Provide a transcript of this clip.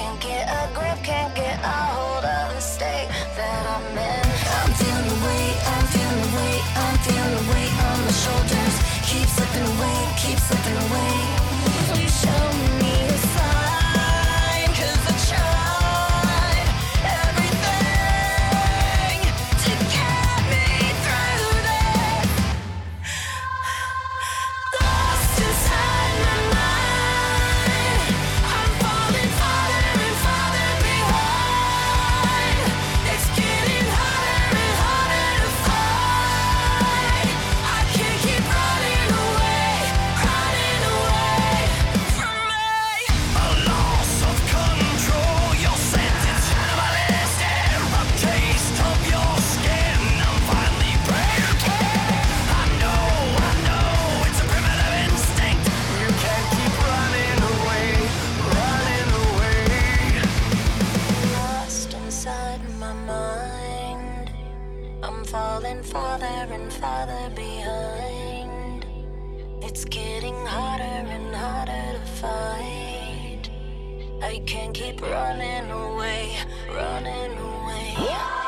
can't get a grip, can't get a hold of the state that I'm in. I'm feeling the weight, I'm feeling the weight, I'm feeling the weight on my shoulders. Keep slipping away, keep slipping away. Please show me a sign, 'cause I tried everything to get me through this. Lost inside my mind, I'm falling farther and farther behind. It's getting harder and harder to fight. I can't keep running away from me. A loss of control, your sentence animalistic. A taste of your skin, I'm finally breaking. I know, it's a primitive instinct. You can't keep running away. Lost inside my mind, I'm falling farther and farther behind. It's getting harder and harder to fight. I can't keep running away.